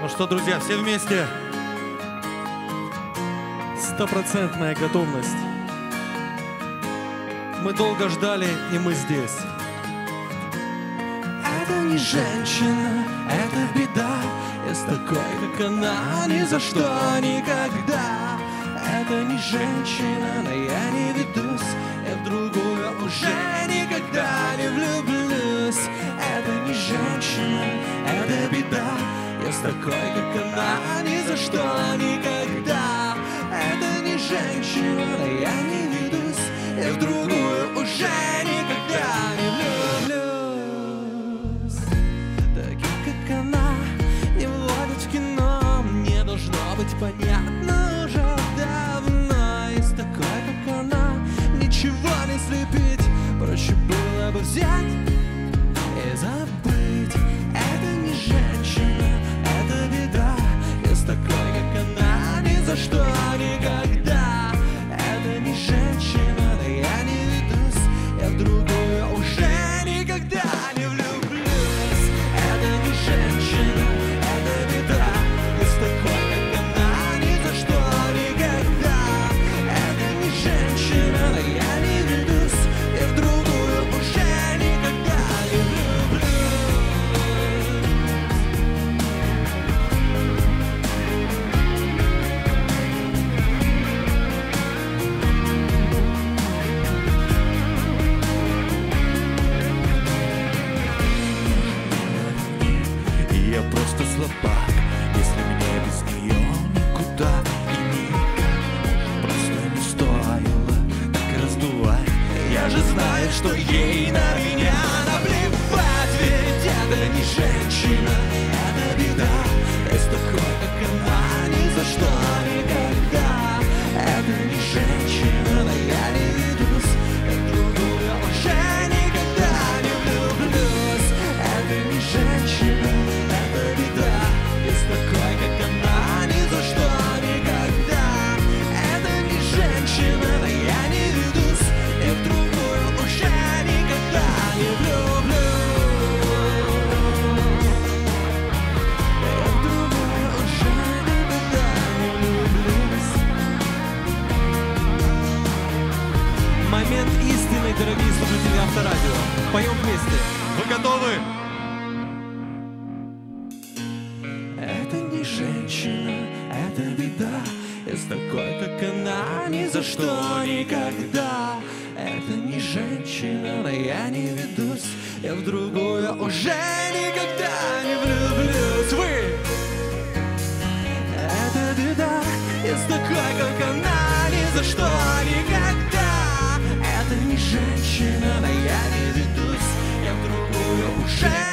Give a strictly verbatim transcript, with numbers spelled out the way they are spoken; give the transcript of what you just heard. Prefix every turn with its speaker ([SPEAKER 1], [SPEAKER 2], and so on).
[SPEAKER 1] что, друзья, все вместе.
[SPEAKER 2] Стопроцентная готовность. Мы долго ждали, и мы здесь.
[SPEAKER 3] Это не женщина, это беда. Я с такой, как она, ни за что, никогда. Это не женщина, но я не ведусь. Я в другую уже никогда не влюблюсь. Это не женщина, это беда. Я с такой, как она, ни за что, никогда. Это не женщина, но я не ведусь. Я в другую уже никогда не влюблюсь. Таких, как она, не вводят в кино. Мне должно быть понятно уже давно. Из такой, как она, ничего не слепить. Проще было бы взять и забыть. Это не женщина, это беда. Я с такой, как она, ни за что, никогда. Это не женщина, но я не ведусь. Я в другую уже никогда не влюблюсь. Это не женщина, это беда. Я с такой, как она, ни за что, никогда. Это не женщина, но я не ведусь. Я в другую уже никогда не влюблюсь. Я просто слабак, если мне без нее никуда и никак. Просто не стоило так раздувать. Я же знаю, что ей на меня наплевать. Ведь это не женщина, это беда. Я с такой, как она, ни за что, никогда. Это не женщина, но я не ведусь. Я в другую уже никогда не влюблюсь. Это не женщина, это беда. Я с такой, как она, ни за что, никогда. Это не женщина, но я не ведусь. Я в другую уже никогда не влюблюсь. Я в другую уже никогда не влюблюсь.
[SPEAKER 2] Момент истины, дорогие слушатели Авторадио. Поем вместе.
[SPEAKER 1] Вы готовы?
[SPEAKER 3] Это не женщина, это беда. Я с такой, как она, ни за что, никогда. Это не женщина, но я не ведусь. Я в другую уже никогда не влюблюсь. Вы! Это беда. Я с такой, как она, ни за что, никогда. Это не женщина, но я не ведусь. Я в другую уже